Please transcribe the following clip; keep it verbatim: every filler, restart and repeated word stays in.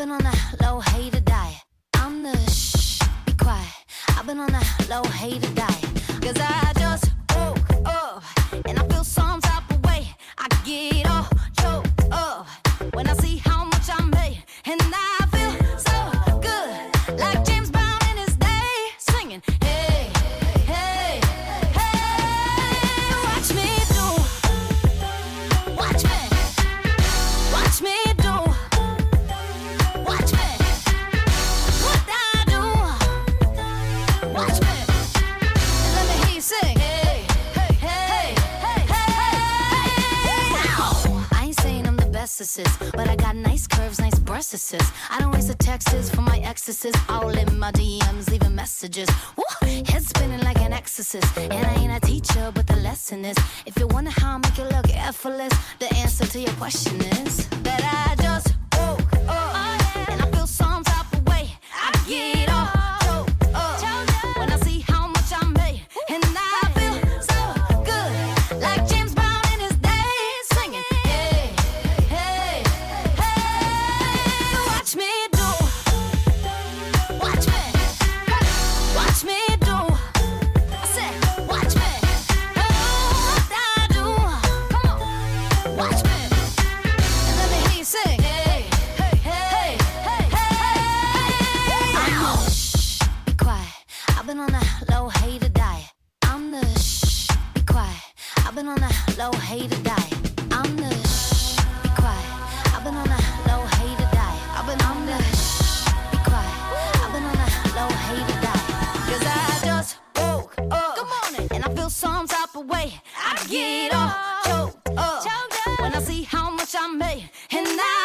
been on that low hater diet. I'm the shh, be quiet. I've been on that low hater diet. Cause I just woke up and I feel some type of way. I get all choked up when I see how much I made. And I feel so good, like James Brown in his day, singing, hey, hey, hey. Watch me do, watch me, watch me do, watch me, what I do, watch me, and let me hear you sing, hey, hey, hey, hey, hey, hey. I ain't saying I'm the bestest, but I got nice curves, nice breasts. I don't waste the texts for my exorcist. All in my D Ms, leaving messages. Woo! Head spinning like an exorcist. And I ain't a teacher, but the lesson is, if you wonder how I make it look effortless, the answer to your question is that I just woke up, oh, yeah. And I feel some type of way. I get all choked up when I see how much I made. And I feel so good, like James Brown in his day, singing, hey, hey, hey. Watch me do, watch me, watch me do. I said, watch me, oh, what I do. Come on, watch me, and let me hear you sing. Hey, hey, hey, hey, hey. I'm the shh, be quiet. I've been on that low hater diet. I'm the shh, be quiet. I've been on that low hater diet. I'm the shh, be quiet. I've been on that low hater diet. I've been on the shh, be quiet. I've been on that low hater diet. Cause I just woke up, good morning, and I feel some type of way. I get all choked up when I see how much I made. And I